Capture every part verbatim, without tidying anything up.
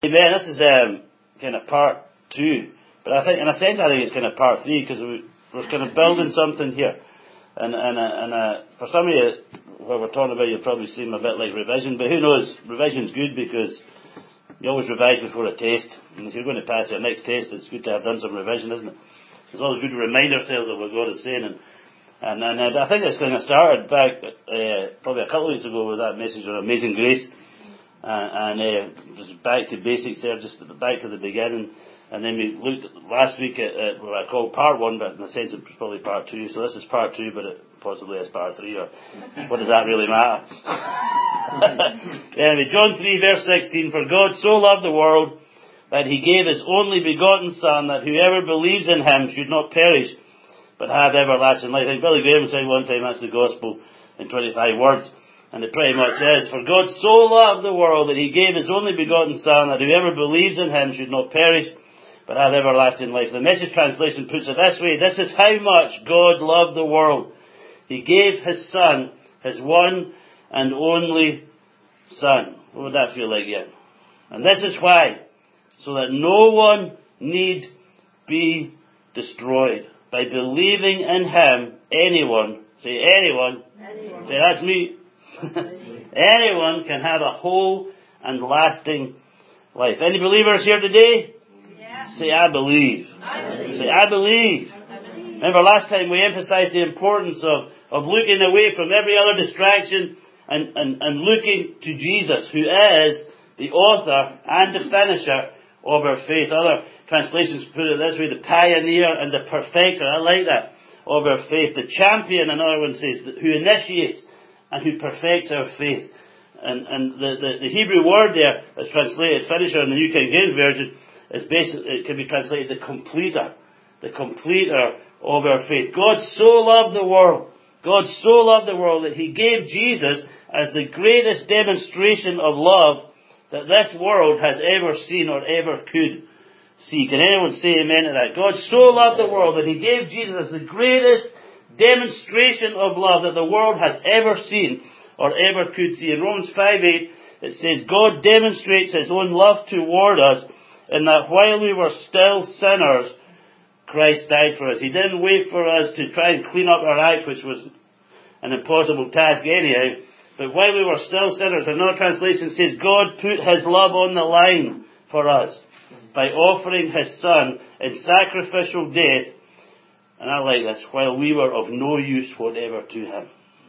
Amen. This is um, kind of part two, but I think, in a sense, I think it's kind of part three because we, we're kind of building something here. And and uh, and uh, for some of you, what we're talking about, you'll probably seem a bit like revision, but who knows? Revision's good because you always revise before a test, and if you're going to pass your next test, it's good to have done some revision, isn't it? It's always good to remind ourselves of what God is saying, and and, and uh, I think this kind of started back uh, probably a couple of weeks ago with that message on Amazing Grace. Uh, and uh, just back to basics there, just back to the beginning. And then we looked last week at, at what I called part one, but in a sense it's probably part two. So this is part two, but it possibly is part three, or what does that really matter? Anyway, John three verse sixteen, for God so loved the world that he gave his only begotten Son, that whoever believes in him should not perish, but have everlasting life. I think Billy Graham said one time that's the gospel in twenty-five words. And it pretty much is, for God so loved the world that he gave his only begotten Son, that whoever believes in him should not perish, but have everlasting life. The Message translation puts it this way: this is how much God loved the world. He gave his Son, his one and only Son. What would that feel like yet? And this is why, so that no one need be destroyed. By believing in him, anyone, say anyone, anyone. Say that's me. Anyone can have a whole and lasting life. Any believers here today? Yeah. Say, I believe. I believe. Say, I believe. I believe. Remember last time we emphasized the importance of, of looking away from every other distraction and, and, and looking to Jesus, who is the author and the finisher of our faith. Other translations put it this way: the pioneer and the perfecter. I like that. Of our faith. The champion, another one says, who initiates and who perfects our faith. And, and the, the, the Hebrew word there is translated finisher in the New King James Version is basically, it can be translated the completer. The completer of our faith. God so loved the world. God so loved the world that he gave Jesus as the greatest demonstration of love that this world has ever seen or ever could see. Can anyone say amen to that? God so loved the world that he gave Jesus as the greatest demonstration of love that the world has ever seen or ever could see. In Romans five eight it says, God demonstrates his own love toward us in that while we were still sinners, Christ died for us. He didn't wait for us to try and clean up our act, which was an impossible task anyhow. But while we were still sinners, another translation says, God put his love on the line for us by offering his Son in sacrificial death. And I like this, while we were of no use whatever to him.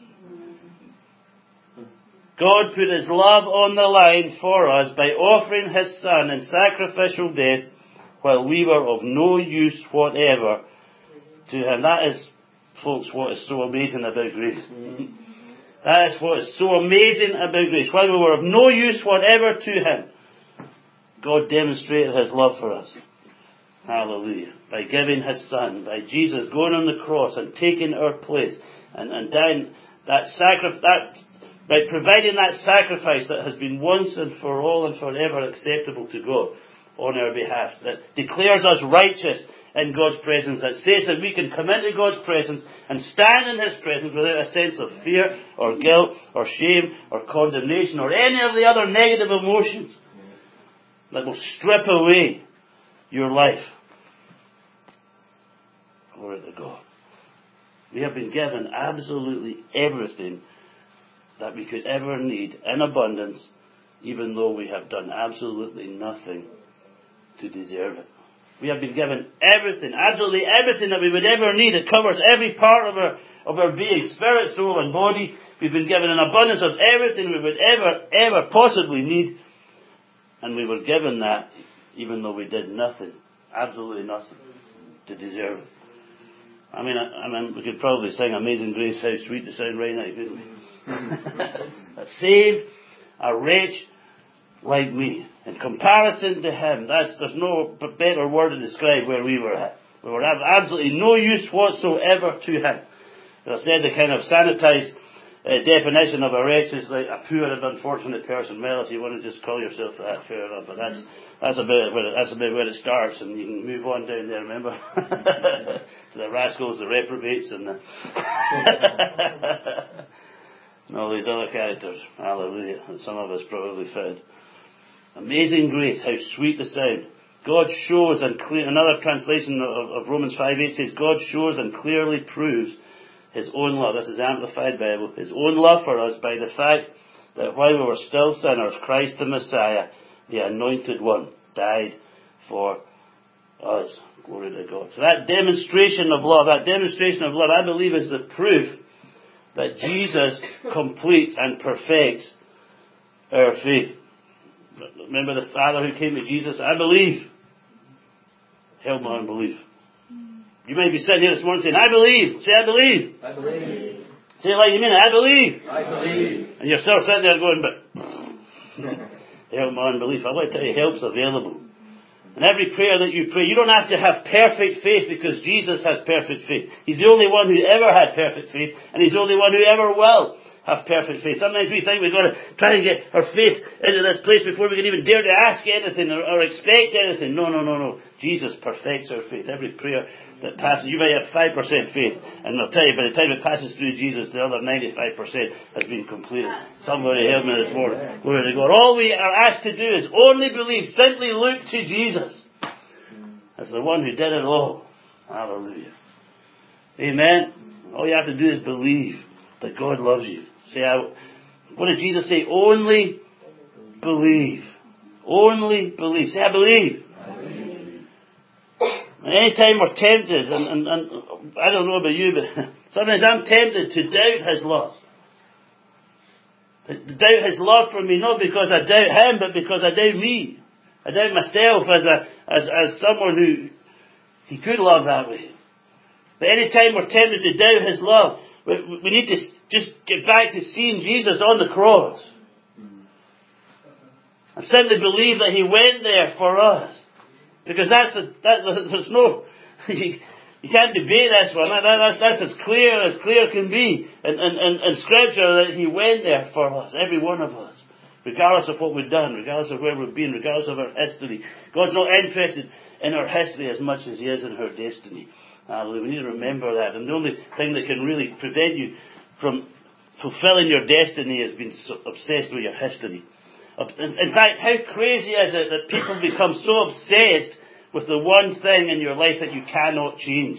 God put his love on the line for us by offering his Son in sacrificial death while we were of no use whatever to him. That is, folks, what is so amazing about grace. That is what is so amazing about grace. While we were of no use whatever to him, God demonstrated his love for us. Hallelujah. By giving his Son, by Jesus going on the cross and taking our place and, and dying that sacrifice, that, by providing that sacrifice that has been once and for all and forever acceptable to God on our behalf, that declares us righteous in God's presence, that says that we can come into God's presence and stand in his presence without a sense of fear or guilt or shame or condemnation or any of the other negative emotions that will strip away your life. Glory to God. We have been given absolutely everything that we could ever need in abundance, even though we have done absolutely nothing to deserve it. We have been given everything, absolutely everything that we would ever need. It covers every part of our of our being, spirit, soul, and body. We've been given an abundance of everything we would ever, ever possibly need. And we were given that even though we did nothing, absolutely nothing, to deserve it. I mean, I, I mean, we could probably sing Amazing Grace, how sweet the sound right now, couldn't we? That saved a wretch like me. In comparison to him, that's, there's no better word to describe where we were at. We were absolutely no use whatsoever to him. As I said, the kind of sanitized uh, definition of a wretch is like a poor and unfortunate person. Well, if you want to just call yourself that, fair enough. But that's that's about where it, that's about where it starts, and you can move on down there. Remember, to the rascals, the reprobates, and the and all these other characters. Hallelujah. And some of us probably fit. Amazing grace, how sweet the sound. God shows and clear, another translation of, of Romans five eight says, God shows and clearly proves His own love. This is Amplified Bible. His own love for us by the fact that while we were still sinners, Christ the Messiah, the Anointed One, died for us. Glory to God. So that demonstration of love, that demonstration of love, I believe is the proof that Jesus completes and perfects our faith. Remember the Father who came to Jesus? I believe. Help my unbelief. You may be sitting here this morning saying, I believe. Say, I believe. I believe. Say it like you mean it. I believe. I believe. And you're still sitting there going, but help my unbelief. I want to tell you, help's available. And every prayer that you pray, you don't have to have perfect faith because Jesus has perfect faith. He's the only one who ever had perfect faith, and He's the only one who ever will have perfect faith. Sometimes we think we've got to try and get our faith into this place before we can even dare to ask anything or, or expect anything. No, no, no, no. Jesus perfects our faith. Every prayer that passes, you may have five percent faith, and I'll tell you, by the time it passes through Jesus, the other ninety-five percent has been completed. Somebody help me this morning. Glory to God. All we are asked to do is only believe. Simply look to Jesus as the one who did it all. Hallelujah. Amen. All you have to do is believe that God loves you. Say, I, what did Jesus say? Only believe. Only believe. Say, I believe. I believe. And anytime we're tempted, and, and, and I don't know about you, but sometimes I'm tempted to doubt His love. To doubt His love for me, not because I doubt Him, but because I doubt me. I doubt myself as a as as someone who He could love that way. But anytime we're tempted to doubt His love, we, we need to just get back to seeing Jesus on the cross. And simply believe that He went there for us. Because that's the, that, there's no, you, you can't debate this one. That, that, that's as clear as clear can be in, in, in, in Scripture that He went there for us, every one of us. Regardless of what we've done, regardless of where we've been, regardless of our history. God's not interested in our history as much as He is in our destiny. Hallelujah. We need to remember that. And the only thing that can really prevent you from fulfilling your destiny is being so obsessed with your history. In fact, how crazy is it that people become so obsessed with the one thing in your life that you cannot change?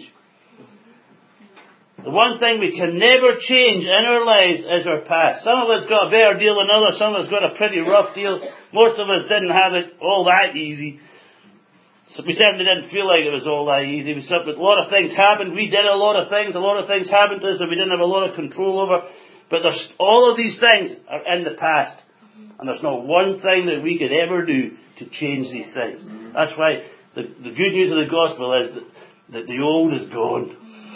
The one thing we can never change in our lives is our past. Some of us got a better deal than others. Some of us got a pretty rough deal. Most of us didn't have it all that easy. So we certainly didn't feel like it was all that easy. We suffered, a lot of things happened. We did a lot of things. A lot of things happened to us that we didn't have a lot of control over. But there's, all of these things are in the past. And there's not one thing that we could ever do to change these things. That's why the, the good news of the gospel is that, that the old is gone.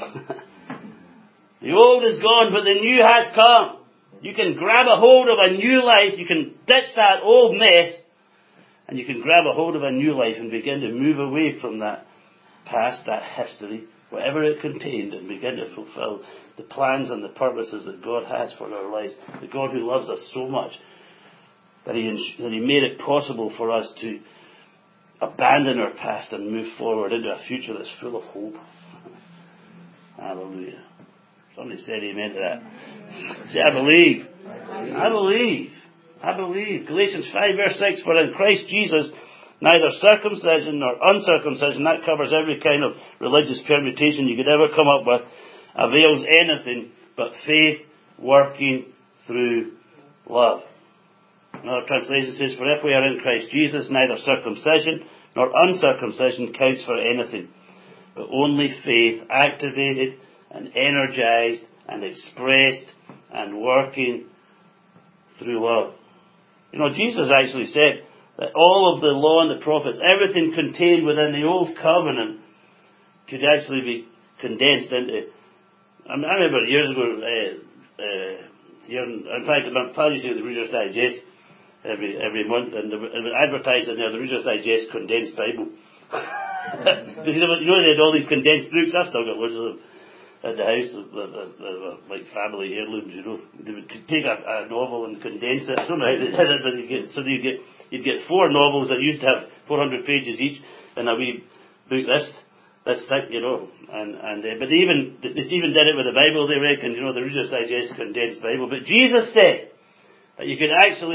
The old is gone, but the new has come. You can grab a hold of a new life. You can ditch that old mess. And you can grab a hold of a new life and begin to move away from that past, that history, whatever it contained, and begin to fulfill the plans and the purposes that God has for our lives. The God who loves us so much that He, that he made it possible for us to abandon our past and move forward into a future that's full of hope. Hallelujah. Somebody said amen to that. Say, I believe. I believe. I believe. Galatians five verse six, for in Christ Jesus neither circumcision nor uncircumcision, that covers every kind of religious permutation you could ever come up with, avails anything but faith working through love. Another translation says, for if we are in Christ Jesus, neither circumcision nor uncircumcision counts for anything, but only faith activated and energized and expressed and working through love. You know, Jesus actually said that all of the law and the prophets, everything contained within the old covenant could actually be condensed into, I, mean, I remember years ago, uh, uh, here, in fact, I'm publishing the Reader's Digest every every month, and they were advertising there, the Reader's Digest condensed Bible. Because you know they had all these condensed books. I've still got loads of them at the house, like family heirlooms, you know. They would take a, a novel and condense it. I don't know how they did it, but you get, so you get, you'd get four novels that used to have four hundred pages each, and a wee book this, this thick, you know. And, and, uh, but they even, they even did it with the Bible, they reckon, you know, the Reader's Digest condensed Bible. But Jesus said that you could actually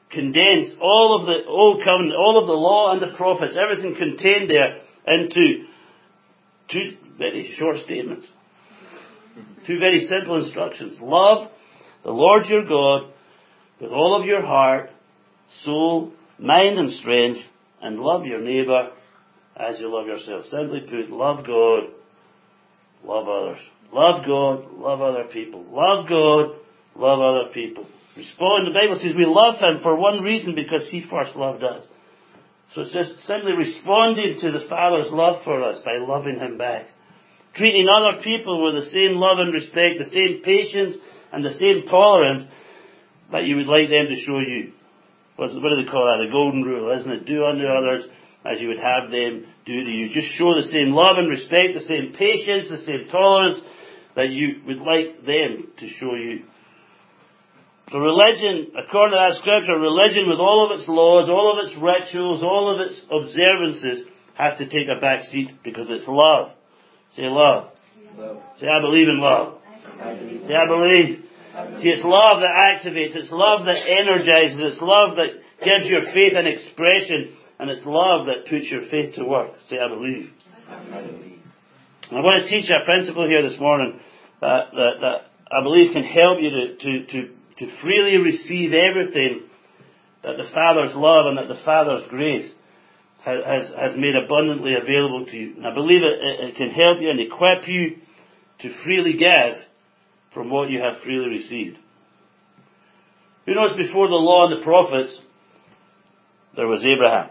condensed all of the Old Covenant, all of the law and the prophets, everything contained there into two very short statements. Two very simple instructions. Love the Lord your God with all of your heart, soul, mind and strength, and love your neighbour as you love yourself. Simply put, love God, love others. Love God, love other people. Love God, love other people. Respond. The Bible says we love Him for one reason, because He first loved us. So it's just simply responding to the Father's love for us by loving Him back. Treating other people with the same love and respect, the same patience and the same tolerance that you would like them to show you. What do they call that? The golden rule, isn't it? Do unto others as you would have them do to you. Just show the same love and respect, the same patience, the same tolerance that you would like them to show you. So religion, according to that scripture, religion with all of its laws, all of its rituals, all of its observances has to take a back seat, because it's love. Say love. Love. Say I believe in love. I believe. Say I believe. See, it's love that activates, it's love that energizes, it's love that gives your faith an expression, and it's love that puts your faith to work. Say I believe. I believe. I want to teach you a principle here this morning that, that, that I believe can help you to, to, to, to freely receive everything that the Father's love and that the Father's grace has, has, has made abundantly available to you. And I believe it, it, it can help you and equip you to freely give from what you have freely received. Who knows, before the law and the prophets, there was Abraham.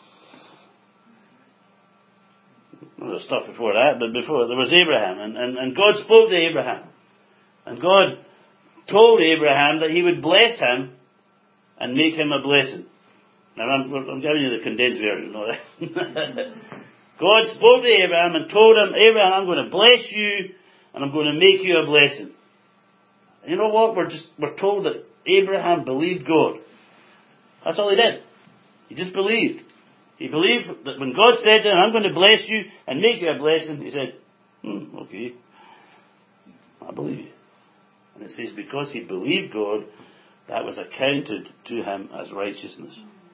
Well, there's stuff before that, but before there was Abraham. And, and, and God spoke to Abraham. And God told Abraham that He would bless him and make him a blessing. Now I'm, I'm giving you the condensed version, all right? God spoke to Abraham and told him, Abraham, I'm going to bless you and I'm going to make you a blessing. And you know what? We're just we're told that Abraham believed God. That's all he did. He just believed. He believed that when God said to him, I'm going to bless you and make you a blessing, he said, hmm, okay, I believe you. And it says because he believed God, that was accounted to him as righteousness.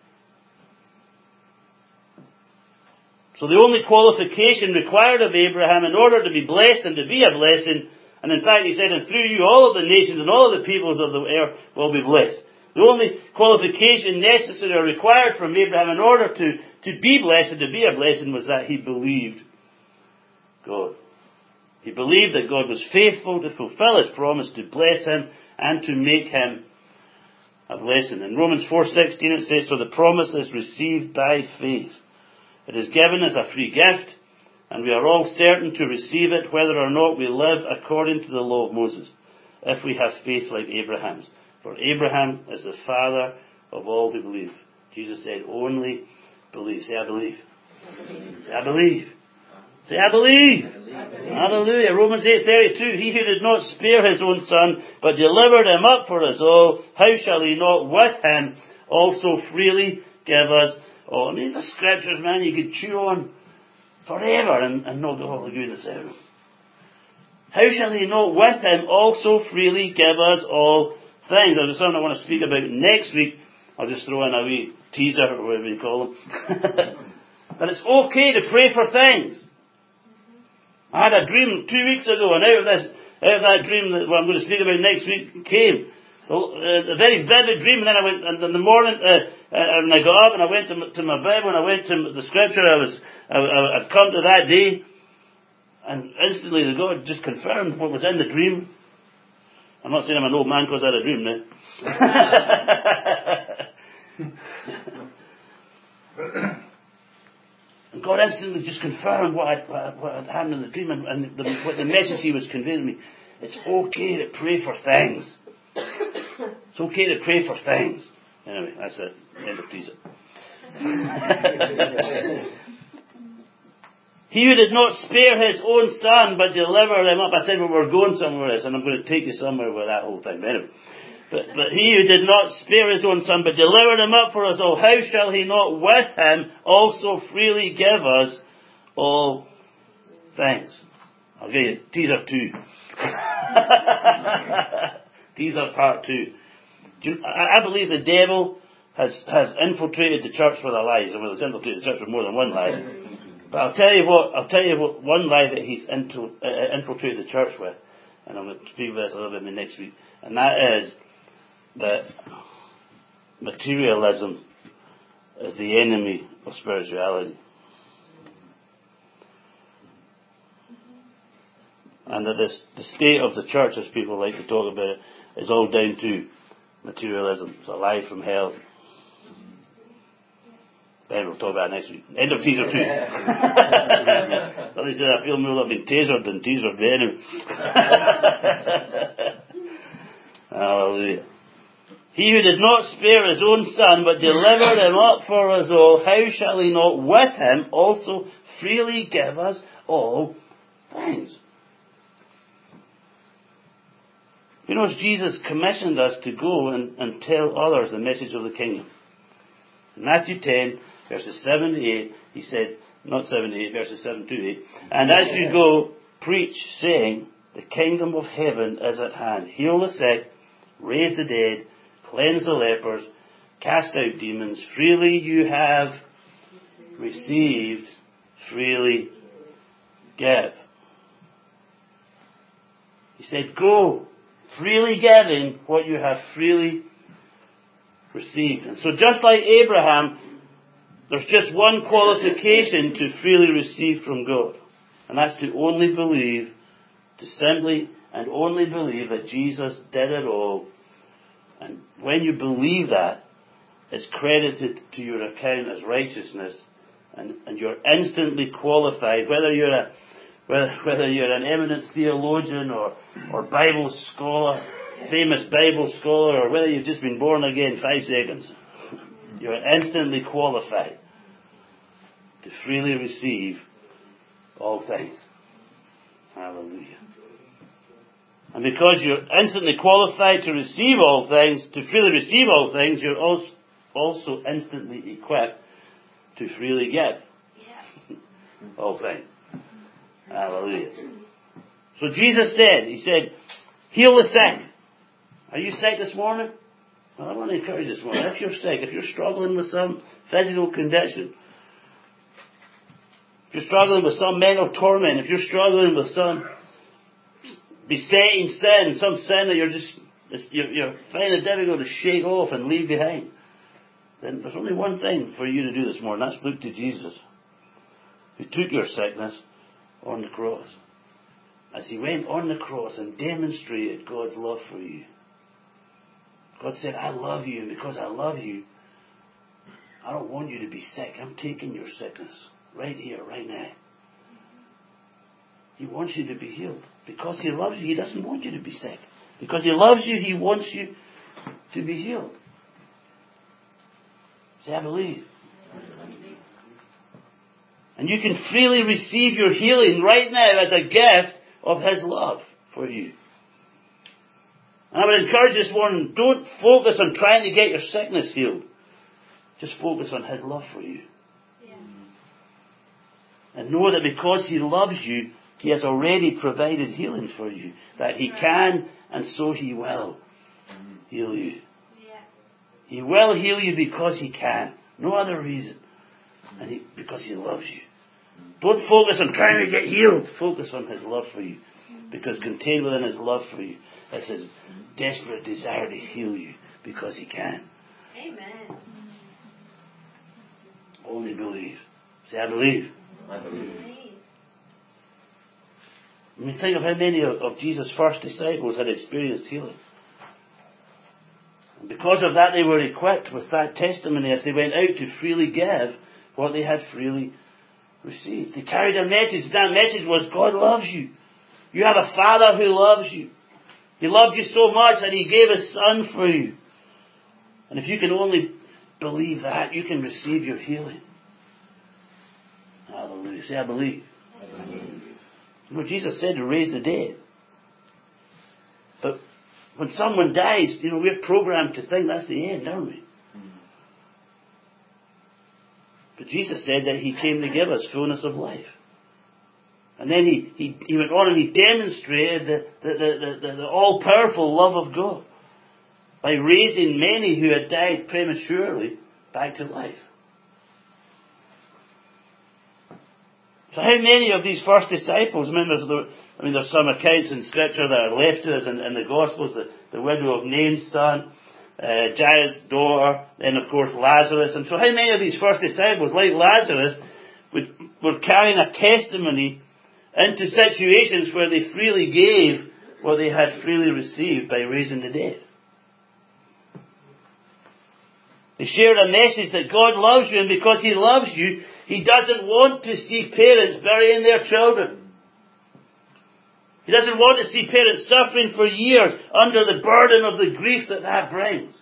So the only qualification required of Abraham in order to be blessed and to be a blessing, and in fact he said, and through you all of the nations and all of the peoples of the earth will be blessed. The only qualification necessary or required from Abraham in order to, to be blessed and to be a blessing was that he believed God. He believed that God was faithful to fulfill His promise to bless him and to make him a blessing. In Romans four sixteen it says, for the promise is received by faith. It is given as a free gift, and we are all certain to receive it whether or not we live according to the law of Moses, if we have faith like Abraham's. For Abraham is the father of all who believe. Jesus said, only believe. Say, I believe. Say, I believe. Say, I believe. Hallelujah. Romans eight thirty-two. He who did not spare His own Son, but delivered Him up for us all, how shall He not with Him also freely give us all? And these are scriptures, man, you could chew on forever and, and not get all the goodness out of them. How shall He not with Him also freely give us all things? There's something I want to speak about next week. I'll just throw in a wee teaser, or whatever you call them. That it's okay to pray for things. I had a dream two weeks ago, and out of this, out of that dream that what I'm going to speak about next week came a, a very vivid dream. And then I went, and in the morning, uh, uh, and I got up and I went to, to my Bible and I went to the scripture I was, I, I, I'd come to that day, and instantly the God just confirmed what was in the dream. I'm not saying I'm an old man because I had a dream now. And God instantly just confirmed what had, what had happened in the dream, and, and the, what the message He was conveying to me. It's okay to pray for things. It's okay to pray for things. Anyway, that's it. End of teaser. He who did not spare His own Son, but delivered Him up. I said, well, we're going somewhere else, and I'm going to take you somewhere with that whole thing. But anyway. But, but He who did not spare His own Son, but delivered Him up for us all, how shall He not with Him also freely give us all things? I'll give you teaser two. Teaser part two. Do you, I, I believe the devil has, has infiltrated the church with a lie. Well, it's infiltrated the church with more than one lie. But I'll tell you what, I'll tell you what, one lie that he's into, uh, infiltrated the church with, and I'm going to speak about this a little bit next week, and that is that materialism is the enemy of spirituality. And that this, the state of the church, as people like to talk about it, is all down to materialism. It's a lie from hell. Ben will talk about it next week. End of teaser two. Somebody said, I feel more like being tasered than teasered the enemy. Hallelujah. He who did not spare his own son, but delivered him up for us all, how shall he not with him also freely give us all things? You know, Jesus commissioned us to go and, and tell others the message of the kingdom. In Matthew ten, verses seven to eight, he said, not seven to eight, verses seven to eight, and as you go, preach, saying, the kingdom of heaven is at hand. Heal the sick, raise the dead, cleanse the lepers, cast out demons. Freely you have received, freely give. He said, go, freely giving what you have freely received. And so just like Abraham, there's just one qualification to freely receive from God. And that's to only believe, to simply and only believe that Jesus did it all. And when you believe that, it's credited to your account as righteousness. And, and you're instantly qualified, whether you're a Whether, whether you're an eminent theologian or, or Bible scholar, famous Bible scholar, or whether you've just been born again five seconds, you're instantly qualified to freely receive all things. Hallelujah. And because you're instantly qualified to receive all things, to freely receive all things, you're also, also instantly equipped to freely give all things. Hallelujah. So Jesus said, He said, heal the sick. Are you sick this morning? Well, I want to encourage you this morning. If you're sick, if you're struggling with some physical condition, if you're struggling with some mental torment, if you're struggling with some besetting sin, some sin that you're just, you're, you're finding it difficult to shake off and leave behind, then there's only one thing for you to do this morning. That's look to Jesus, who took your sickness on the cross. As He went on the cross and demonstrated God's love for you. God said, I love you, and because I love you, I don't want you to be sick. I'm taking your sickness right here, right now. He wants you to be healed. Because He loves you, He doesn't want you to be sick. Because He loves you, He wants you to be healed. Say, I believe. And you can freely receive your healing right now as a gift of His love for you. And I would encourage you this morning, don't focus on trying to get your sickness healed. Just focus on His love for you. Yeah. And know that because He loves you, He has already provided healing for you. That He can, and so He will heal you. Yeah. He will heal you because He can. No other reason. And he, because He loves you. Don't focus on trying to get healed. Focus on His love for you. Because contained within His love for you is His desperate desire to heal you because He can. Amen. Only believe. Say, I believe. I believe. I mean, think of how many of, of Jesus' first disciples had experienced healing. And because of that, they were equipped with that testimony as they went out to freely give what they had freely received. They carried a message. That message was, God loves you. You have a Father who loves you. He loved you so much that He gave His Son for you. And if you can only believe that, you can receive your healing. Hallelujah. Say, I believe. I believe. You know, Jesus said to raise the dead. But when someone dies, you know, we're programmed to think that's the end, aren't we? But Jesus said that He came to give us fullness of life. And then he, he, he went on and He demonstrated the, the, the, the, the all-powerful love of God. by raising many who had died prematurely back to life. So how many of these first disciples, I mean, there's, the, I mean, there's some accounts in Scripture that are left to us in, in the Gospels, the, the widow of Nain's son, uh, Jairus' daughter, then of course Lazarus. And so how many of these first disciples, like Lazarus, would, were carrying a testimony into situations where they freely gave what they had freely received by raising the dead? They shared a message that God loves you, and because He loves you, He doesn't want to see parents burying their children. He doesn't want to see parents suffering for years under the burden of the grief that that brings.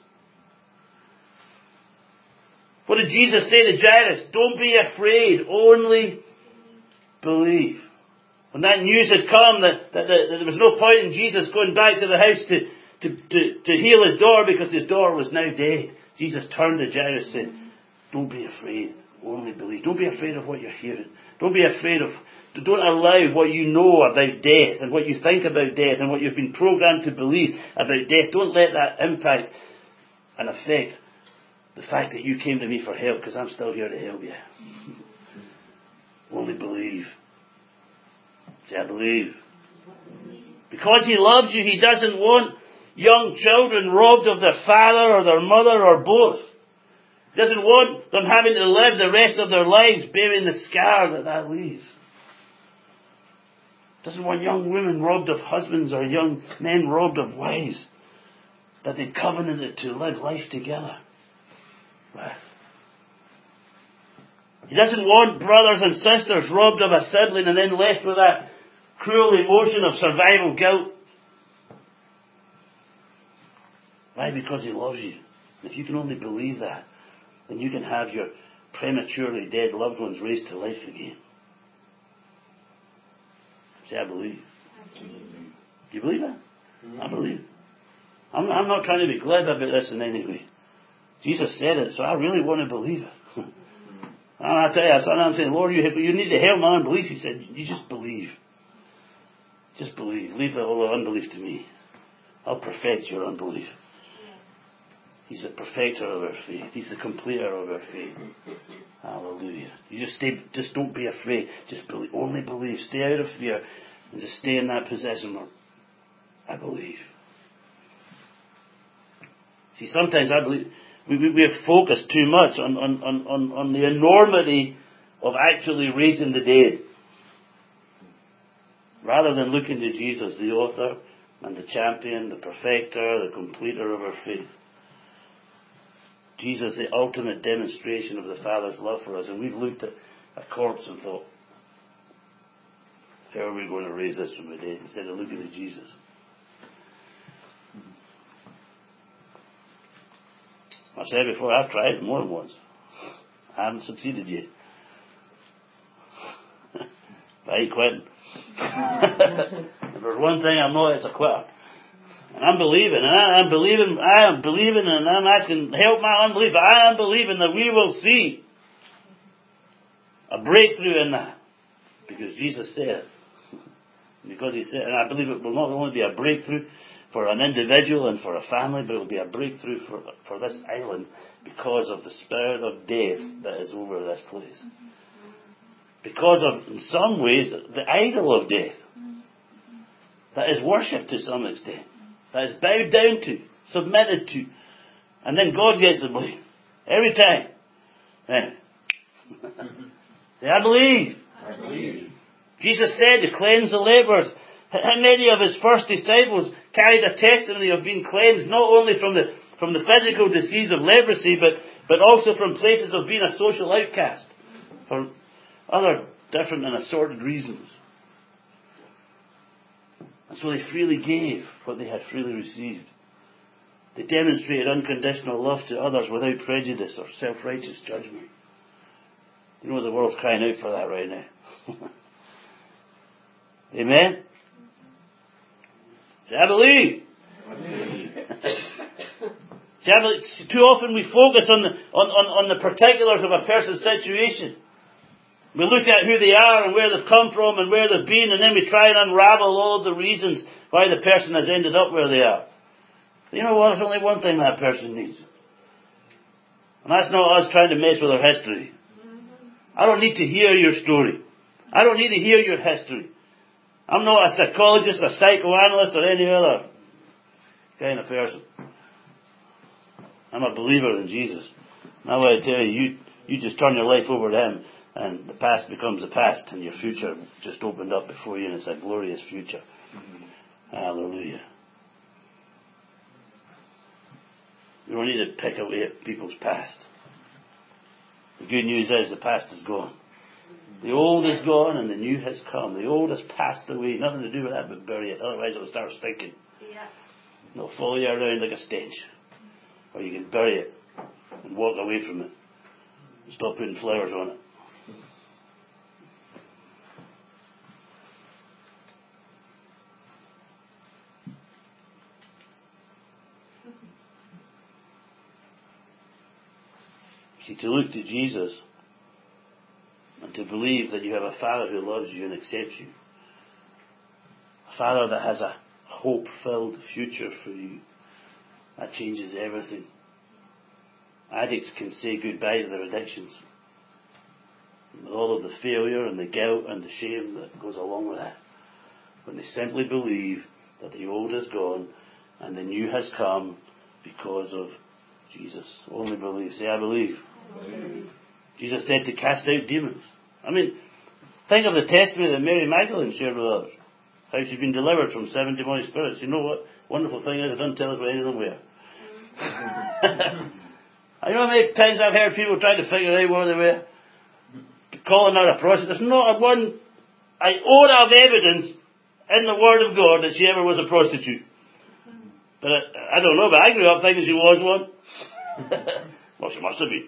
What did Jesus say to Jairus? Don't be afraid, only believe. When that news had come that, that, that, that there was no point in Jesus going back to the house to, to, to, to heal his daughter because his daughter was now dead, Jesus turned to Jairus and said, don't be afraid, only believe. Don't be afraid of what you're hearing. Don't be afraid of, don't allow what you know about death and what you think about death and what you've been programmed to believe about death. Don't let that impact and affect the fact that you came to me for help, because I'm still here to help you. Only believe. Say, I believe. Because He loves you, He doesn't want young children robbed of their father or their mother or both. He doesn't want them having to live the rest of their lives bearing the scar that that leaves. He doesn't want young women robbed of husbands or young men robbed of wives that they've covenanted to live life together with. He doesn't want brothers and sisters robbed of a sibling and then left with that cruel emotion of survival guilt. Why? Because He loves you. If you can only believe that, then you can have your prematurely dead loved ones raised to life again. Say, I believe. I believe. Do you believe that? Mm-hmm. I believe. I'm, I'm not trying to be glib about this in any way. Jesus said it, so I really want to believe it. And I tell you, sometimes I'm saying, Lord, you, you need to help my unbelief. He said, you just believe. Just believe. Leave all the unbelief to me. I'll perfect your unbelief. He's the perfecter of our faith. He's the completer of our faith. Hallelujah. You just stay, just don't be afraid. Just believe, only believe. Stay out of fear and just stay in that position where I believe. See, sometimes I believe we, we, we have focused too much on, on, on, on the enormity of actually raising the dead, rather than looking to Jesus, the author and the champion, the perfecter, the completer of our faith. Jesus, the ultimate demonstration of the Father's love for us. And we've looked at a corpse and thought, how are we going to raise this from the dead? Instead of looking at Jesus. I've said before, I've tried more than once. I haven't succeeded yet. But I ain't quitting. If there's one thing I'm not, it's a quitter. And I'm believing, and I, I'm believing, I am believing, and I'm asking, help my unbelief. But I am believing that we will see a breakthrough in that. Because Jesus said it. Because He said, and I believe it will not only be a breakthrough for an individual and for a family, but it will be a breakthrough for, for this island because of the spirit of death that is over this place. Because of, in some ways, the idol of death that is worshipped to some extent. That is bowed down to, submitted to. And then God gets the blame. Every time. Then, say, I believe. I believe. Jesus said to cleanse the lepers. How many of His first disciples carried a testimony of being cleansed, not only from the from the physical disease of leprosy, but, but also from places of being a social outcast. For other different and assorted reasons. And so they freely gave what they had freely received. They demonstrated unconditional love to others without prejudice or self-righteous judgment. You know the world's crying out for that right now. Amen? Say, I believe. I believe. See, I believe. Too often we focus on the, on, on, on the particulars of a person's situation. We look at who they are and where they've come from and where they've been, and then we try and unravel all the reasons why the person has ended up where they are. You know what? There's only one thing that person needs. And that's not us trying to mess with their history. I don't need to hear your story. I don't need to hear your history. I'm not a psychologist, a psychoanalyst, or any other kind of person. I'm a believer in Jesus. And I want to tell you, you, you just turn your life over to Him, and the past becomes the past, and your future just opened up before you, and it's a glorious future. Mm-hmm. Hallelujah. You don't need to pick away at people's past. The good news is the past is gone. The old is gone and the new has come. The old has passed away. Nothing to do with that but bury it. Otherwise it'll start stinking. Yeah. It'll follow you around like a stench. Or you can bury it and walk away from it. And stop putting flowers on it. See, to look to Jesus and to believe that you have a Father who loves you and accepts you. A Father that has a hope-filled future for you. That changes everything. Addicts can say goodbye to their addictions. With all of the failure and the guilt and the shame that goes along with that. When they simply believe that the old is gone and the new has come because of Jesus. Only believe. Say, I believe. Amen. Jesus said to cast out demons. I mean, think of the testimony that Mary Magdalene shared with others. How she'd been delivered from seven demonic spirits. You know what wonderful thing is? It doesn't tell us where any of them were. I know how many times I've heard people trying to figure out where they were. Calling out a prostitute. There's not a one iota of evidence in the Word of God that she ever was a prostitute. But I, I don't know, but I grew up thinking she was one. Well, she must have been.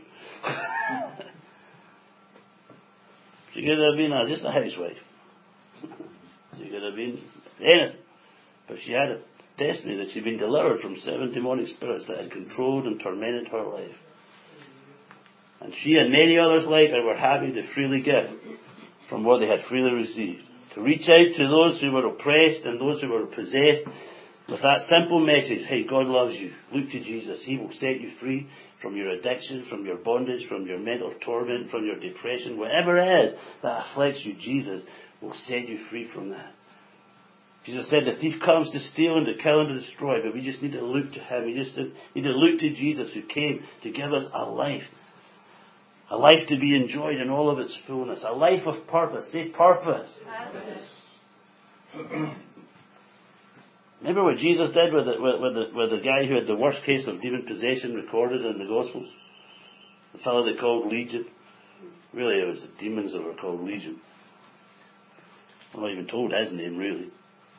She could have been uh, just a housewife. She could have been anything. But she had a testimony that she'd been delivered from seven demonic spirits that had controlled and tormented her life. And she and many others like her were happy to freely give from what they had freely received. To reach out to those who were oppressed and those who were possessed with that simple message, hey, God loves you. Look to Jesus. He will set you free from your addiction, from your bondage, from your mental torment, from your depression. Whatever it is that afflicts you, Jesus will set you free from that. Jesus said the thief comes to steal and to kill and to destroy, but we just need to look to Him. We just need to look to Jesus who came to give us a life. A life to be enjoyed in all of its fullness. A life of purpose. Say purpose. Purpose. Remember what Jesus did with the, with, with, the, with the guy who had the worst case of demon possession recorded in the Gospels? The fellow they called Legion. Really, it was the demons that were called Legion. I'm not even told his name, really.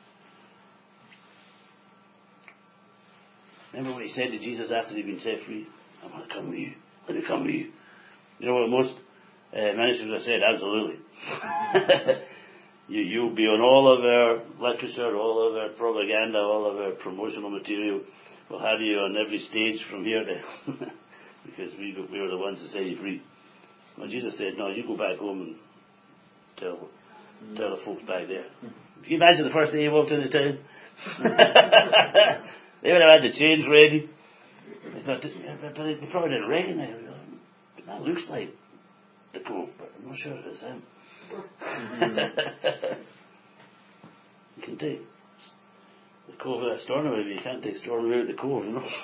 Remember what he said to Jesus after he'd been set free? I want to come with you. Let me come with you. You know what most uh, ministers have said? Absolutely. you, you'll be on all of our literature, all of our propaganda, all of our promotional material. We'll have you on every stage from here to... because we, we were the ones that set you free. Well, Jesus said, no, you go back home and tell, tell the folks back there. Can you imagine the first day you walked into town? They would have had the change ready. They thought, but they probably didn't recognize him. That looks like the Cove, but I'm not sure if it's him. You can take the Cove out of Stornoway, but you can't take Stornoway out of the Cove, you know.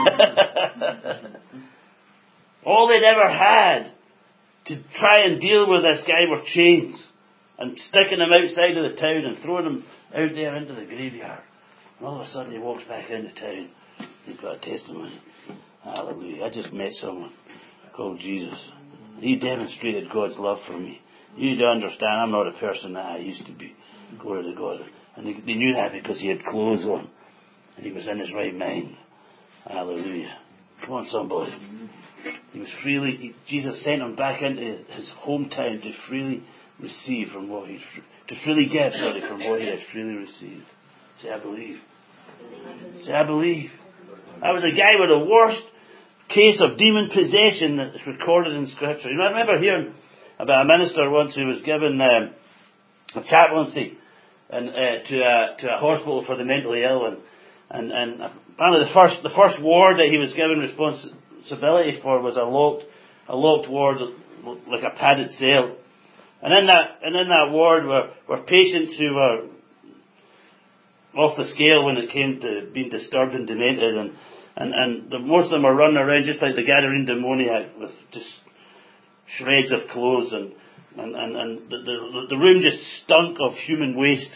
All they'd ever had to try and deal with this guy were chains and sticking him outside of the town and throwing him out there into the graveyard. And all of a sudden he walks back into town. He's got a testimony. Hallelujah. I just met someone called Jesus. He demonstrated God's love for me. You need to understand, I'm not a person that I used to be. Glory to God. And they, they knew that because he had clothes on. And he was in his right mind. Hallelujah. Come on, somebody. He was freely, he, Jesus sent him back into his, his hometown to freely receive from what he, to freely give, sorry, from what he had freely received. Say, I believe. Say, I believe. I was a guy with the worst case of demon possession that's recorded in Scripture. You know, I remember hearing about a minister once who was given um, a chaplaincy and, uh, to, a, to a hospital for the mentally ill, and And, and apparently the first, the first ward that he was given responsibility for was a locked, a locked ward, like a padded cell. And in that, and in that ward were, were patients who were off the scale when it came to being disturbed and demented, and, and, and the, most of them were running around just like the Gadarene demoniac with just shreds of clothes, and, and, and, and the, the, the room just stunk of human waste.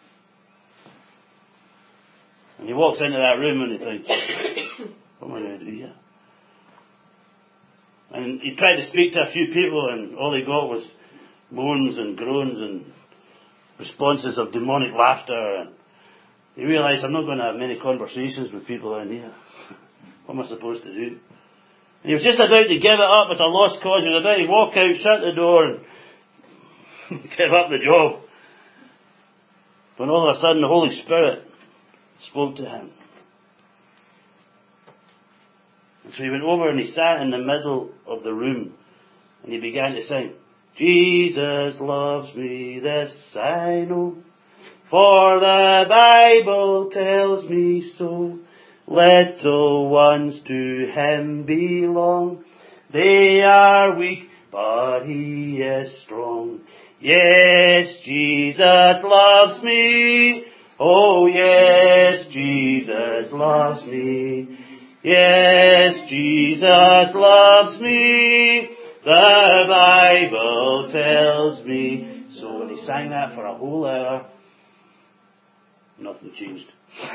And he walks into that room and he thinks, what am I going to do here? And he tried to speak to a few people, and all he got was moans and groans and responses of demonic laughter. And he realised, I'm not going to have many conversations with people in here. What am I supposed to do? And he was just about to give it up as a lost cause. He was about to walk out, shut the door, and give up the job. When all of a sudden the Holy Spirit spoke to him. And so he went over and he sat in the middle of the room and he began to sing, Jesus loves me, this I know, for the Bible tells me so. Little ones to him belong. They are weak, but he is strong. Yes, Jesus loves me. Oh yes, Jesus loves me. Yes, Jesus loves me. The Bible tells me. So when he sang that for a whole hour, nothing changed.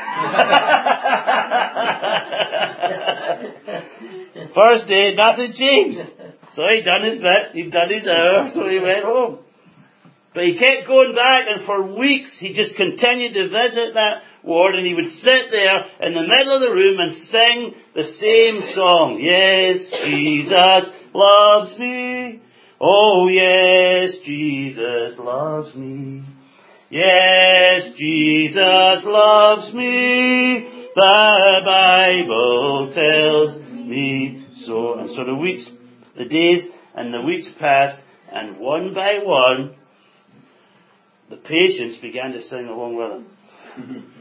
First day, nothing changed. So he done his bit, he'd done his hour, so he went home. But he kept going back, and for weeks he just continued to visit that ward, and he would sit there in the middle of the room and sing the same song. Yes, Jesus loves me. Oh yes, Jesus loves me. Yes, Jesus loves me. The Bible tells me so. And so the weeks, the days and the weeks passed, and one by one, the patients began to sing along with him.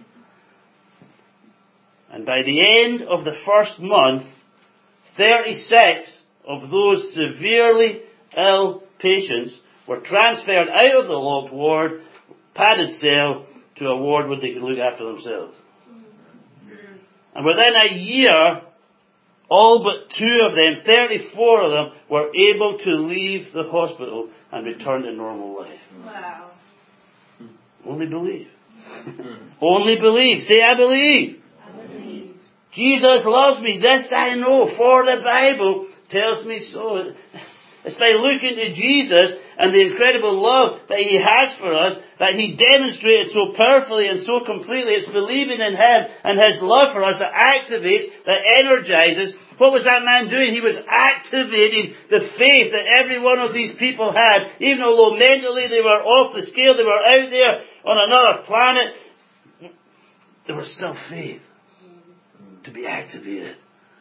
And by the end of the first month, thirty-six of those severely ill patients were transferred out of the locked ward, padded cell, to a ward where they could look after themselves. And within a year, all but two of them, thirty-four of them, were able to leave the hospital and return to normal life. Wow. Only believe. Only believe. Say, I believe. I believe. Jesus loves me. This I know, for the Bible tells me so. It's by looking to Jesus and the incredible love that He has for us, that He demonstrated so powerfully and so completely. It's believing in Him and His love for us that activates, that energizes. What was that man doing? He was activating the faith that every one of these people had. Even although mentally they were off the scale, they were out there on another planet, there was still faith to be activated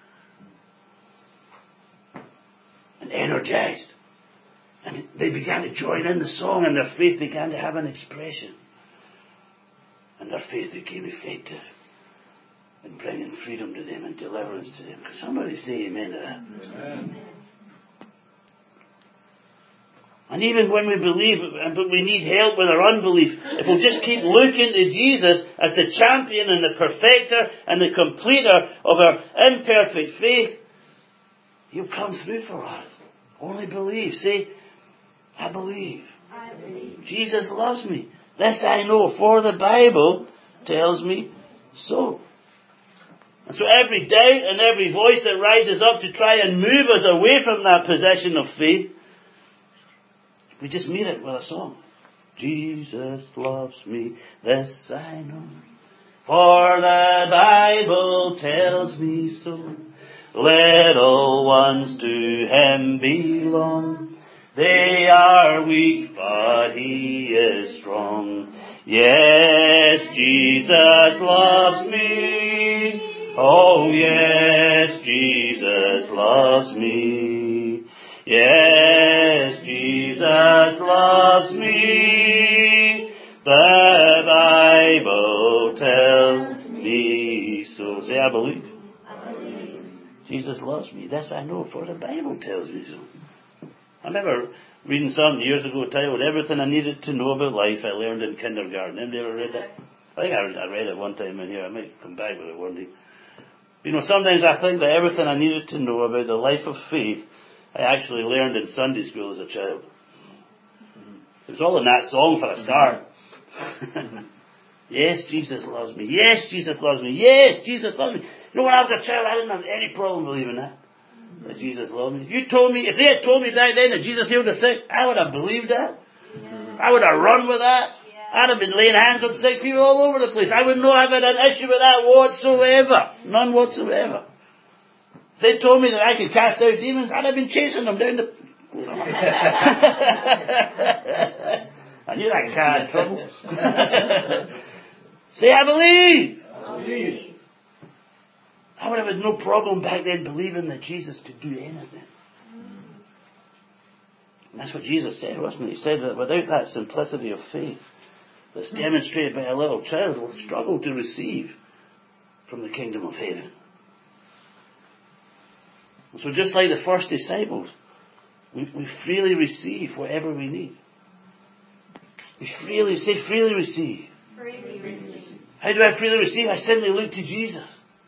and energized. And they began to join in the song, and their faith began to have an expression. And their faith became effective in bringing freedom to them and deliverance to them. Could somebody say amen to that? Amen. And even when we believe, but we need help with our unbelief, if we'll just keep looking to Jesus as the champion and the perfecter and the completer of our imperfect faith, He'll come through for us. Only believe. Say, I believe. I believe. Jesus loves me. This I know, for the Bible tells me so. And so every doubt and every voice that rises up to try and move us away from that position of faith, we just meet it with a song. Jesus loves me, this I know, for the Bible tells me so. Little ones to Him belong. They are weak, but He is strong. Yes, Jesus loves me. Oh yes, Jesus loves me. Yes, Jesus loves me. The Bible tells me I believe. I believe. Jesus loves me. This I know, for the Bible tells me so. I remember reading something years ago titled, Everything I Needed to Know About Life I Learned in Kindergarten. Anybody ever read that? I think I read it one time in here. I might come back with it one day. You know, sometimes I think that everything I needed to know about the life of faith, I actually learned in Sunday school as a child. It was all in that song for a start. Yes, Jesus loves me. Yes, Jesus loves me. Yes, Jesus loves me. You know, when I was a child, I didn't have any problem believing that. That Jesus loved me. If you told me, if they had told me back then that Jesus healed the sick, I would have believed that. I would have run with that. I'd have been laying hands on sick people all over the place. I would not have had an issue with that whatsoever. None whatsoever. If they told me that I could cast out demons, I'd have been chasing them down the... I knew that car had trouble. Say, I believe. I believe. I would have had no problem back then believing that Jesus could do anything. And that's what Jesus said, wasn't it? He said that without that simplicity of faith that's demonstrated by a little child, will struggle to receive from the kingdom of heaven. And so just like the first disciples, we, we freely receive whatever we need. We freely, say freely receive. Freely receive. How do I freely receive? I simply look to Jesus.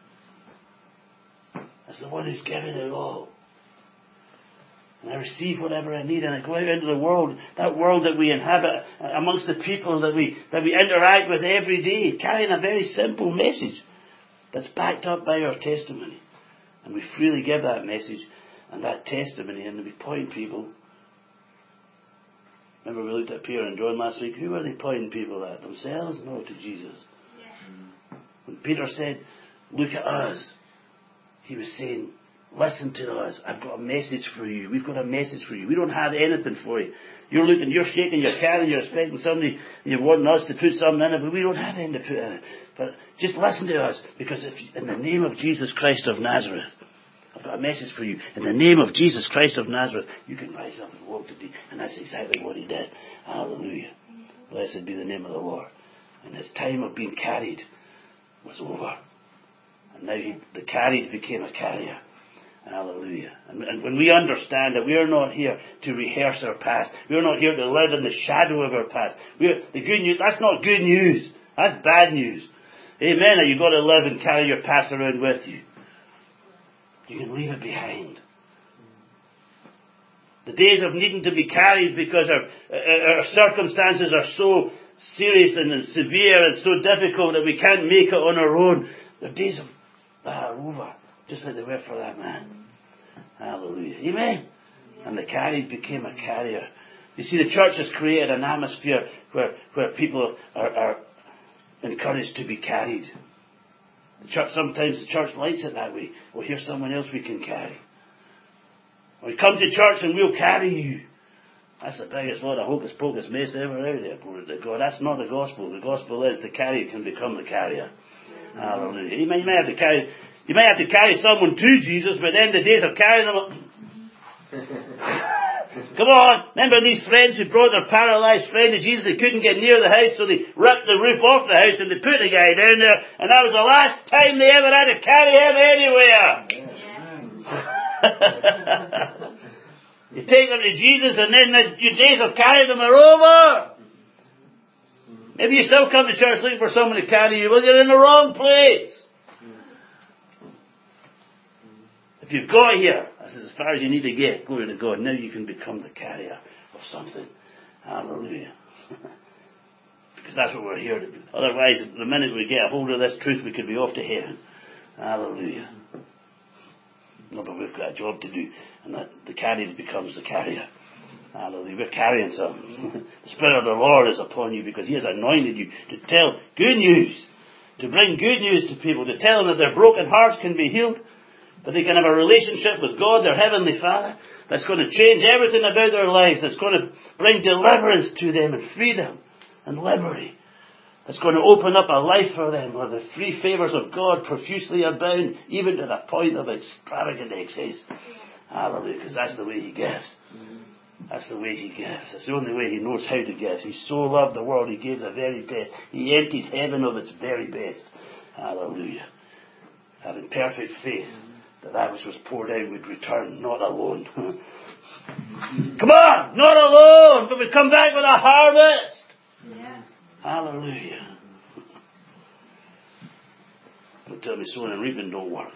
As the one who's given it all. And I receive whatever I need, and I go out into the world, that world that we inhabit, amongst the people that we that we interact with every day, carrying a very simple message that's backed up by our testimony. And we freely give that message and that testimony, and we point people. Remember we looked at Peter and John last week. Who were they pointing people at? Themselves? No, to Jesus. Yeah. When Peter said, look at us, he was saying, listen to us. I've got a message for you. We've got a message for you. We don't have anything for you. You're looking, you're shaking your car and you're expecting somebody, you're wanting us to put something in it, but we don't have anything to put in it. But just listen to us, because if in the name of Jesus Christ of Nazareth, I've got a message for you. In the name of Jesus Christ of Nazareth, you can rise up and walk today. And that's exactly what he did. Hallelujah. Blessed be the name of the Lord. And his time of being carried was over. And now he, the carried became a carrier. Hallelujah. And, and when we understand that we are not here to rehearse our past, we are not here to live in the shadow of our past. We are, the good news, that's not good news. That's bad news. Amen. You've got to live and carry your past around with you. You can leave it behind. The days of needing to be carried because our, our circumstances are so serious and severe and so difficult that we can't make it on our own. The days of that are over. Just like they were for that man. Hallelujah. Amen. And the carried became a carrier. You see, the church has created an atmosphere where, where people are, are encouraged to be carried. The church, sometimes the church likes it that way. Well, here's someone else we can carry. Or come to church and we'll carry you. That's the biggest lot of hocus pocus mess ever out there. Glory to God. That's not the gospel. The gospel is the carrier can become the carrier. Hallelujah. You may, you may have to carry, you may have to carry someone to Jesus, but then the days of carrying them. Come on. Remember these friends who brought their paralyzed friend to Jesus? They couldn't get near the house, so they ripped the roof off the house and they put the guy down there, and that was the last time they ever had to carry him anywhere. Yeah. You take them to Jesus, and then the, your days of carrying them are over. Maybe you still come to church looking for someone to carry you. Well, you're in the wrong place. If you've got here, that's as far as you need to get. Glory to God. Now you can become the carrier of something. Hallelujah. Because that's what we're here to do. Otherwise, the minute we get a hold of this truth, we could be off to heaven. Hallelujah. No, but we've got a job to do. And that the carrier becomes the carrier. Hallelujah. We're carrying something. The Spirit of the Lord is upon you because He has anointed you to tell good news. To bring good news to people. To tell them that their broken hearts can be healed. That they can have a relationship with God, their Heavenly Father. That's going to change everything about their lives. That's going to bring deliverance to them and freedom and liberty. That's going to open up a life for them where the free favours of God profusely abound, even to the point of extravagant excess. Hallelujah, because that's the way He gives. That's the way He gives. That's the only way He knows how to give. He so loved the world, He gave the very best. He emptied heaven of its very best. Hallelujah. having perfect faith that that which was poured out would return, not alone. Come on, not alone, but we come back with a harvest. Yeah. Hallelujah. Don't tell me sowing and reaping don't work.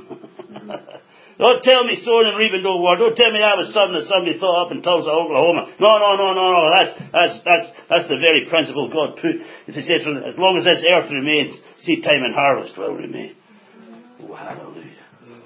Don't tell me sowing and reaping don't work. Don't tell me that was something that somebody thought up in Tulsa, Oklahoma. No, no, no, no, no. That's that's that's that's the very principle God put. It says, as long as this earth remains, seed time and harvest will remain. Oh, hallelujah.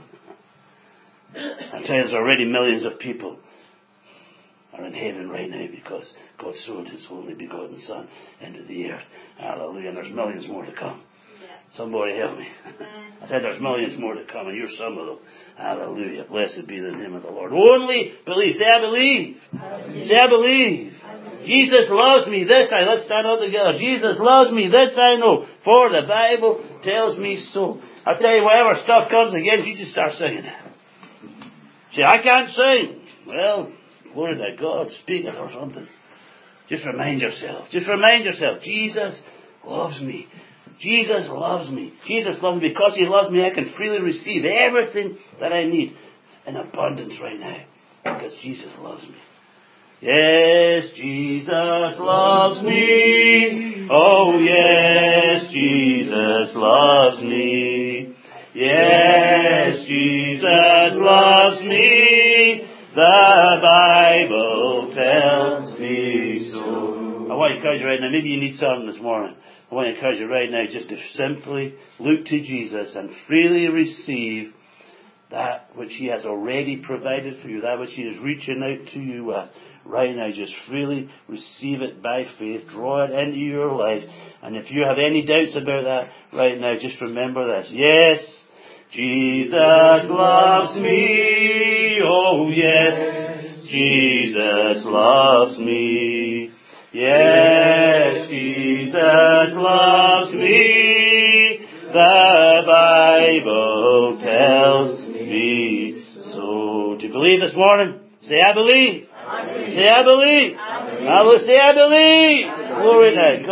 I tell you, there's already millions of people are in heaven right now because God sowed His only begotten Son into the earth. Hallelujah. And there's millions more to come. Somebody help me. I said there's millions more to come, and you're some of them. Hallelujah. Blessed be the name of the Lord. Only believe. Say, I believe. I believe. Say, I believe. I believe. Jesus loves me. This I, let's stand up together. Jesus loves me. This I know. For the Bible tells me so. I tell you, whatever stuff comes against you, just start singing it. Say, I can't sing. Well, glory to God. Speak it or something. Just remind yourself. Just remind yourself. Jesus loves me. Jesus loves me. Jesus loves me. Because He loves me, I can freely receive everything that I need in abundance right now. Because Jesus loves me. Yes, Jesus loves me. Oh, yes, Jesus loves me. Yes, Jesus loves me. The Bible tells me so. I want to encourage you right now. Maybe you need something this morning. I want to encourage you right now just to simply look to Jesus and freely receive that which He has already provided for you, that which He is reaching out to you at. Right now, just freely receive it by faith. Draw it into your life. And if you have any doubts about that right now, just remember this. Yes, Jesus loves me. Oh, yes, Jesus loves me. Yes, Jesus loves me. The Bible tells me so. Do you believe this morning? Say, I believe. I believe. Say, I believe. I believe. I will say, I believe. I believe. Glory to God.